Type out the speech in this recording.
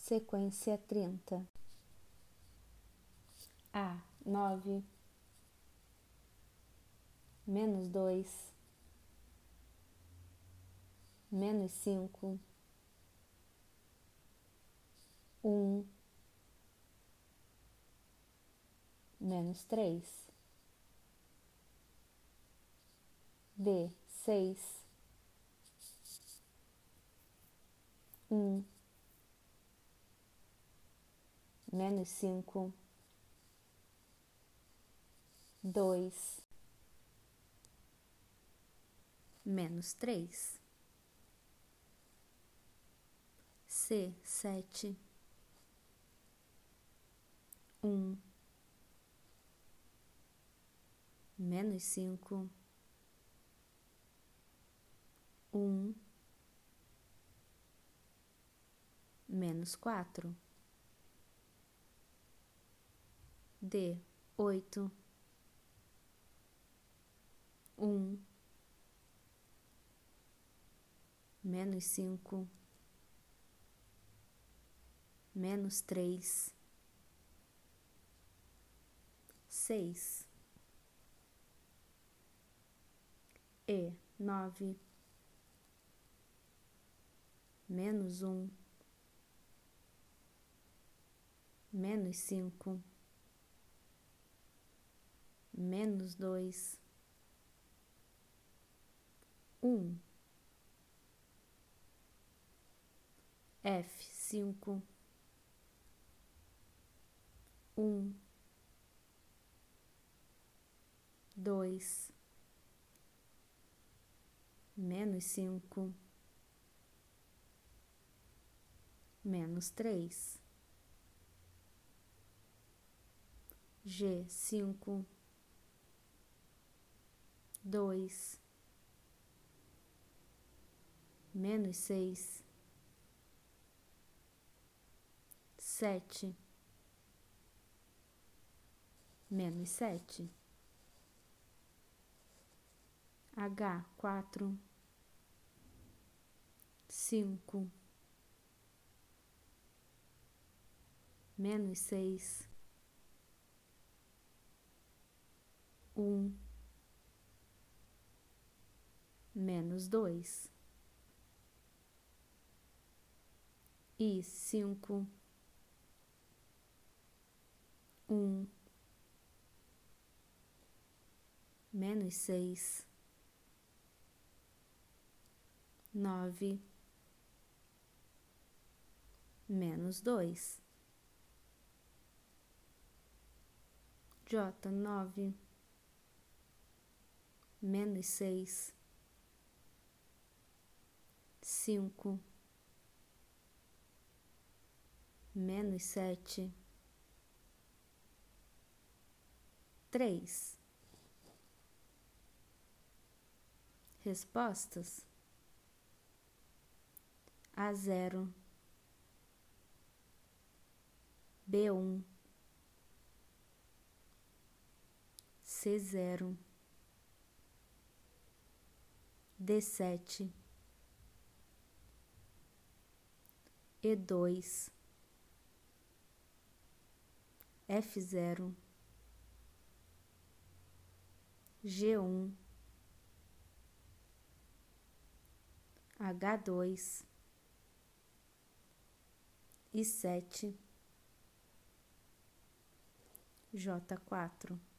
sequência 30, A 9, menos 2, menos 5, 1, menos 3, B 6, 1, menos 5, 2, menos 3, C 7, 1, menos 5, 1, menos 4, D 8, 1, menos 5, menos 3, 6, E 9, menos 1, menos 5, menos 2, 1, F 5, 1, 2, menos 5, menos 3, G 5, 2, menos 6, 7, menos 7, H 4, 5, menos 6, 1, menos 2, I 5, 1, menos 6, 9, menos 2, J 9, menos 6, 5, menos 7, 3. Respostas: A0, B1, C0, D7, E2, F0, G1, H2 e 7, J4.